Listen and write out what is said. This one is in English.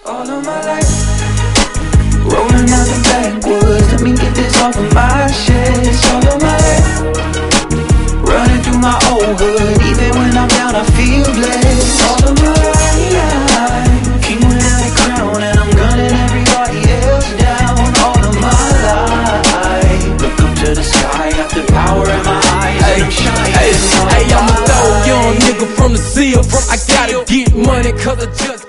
All of my life, rolling out the backwoods. Let me get this off of my chest. All of my life, running through my old hood. Even when I'm down, I feel blessed. All of my life, king without a crown, and I'm gunning everybody else down. All of my life, look up to the sky, got the power in my eyes, and I'm shining. Hey, I'm a thug young nigga from the seal. I gotta get money 'cause I just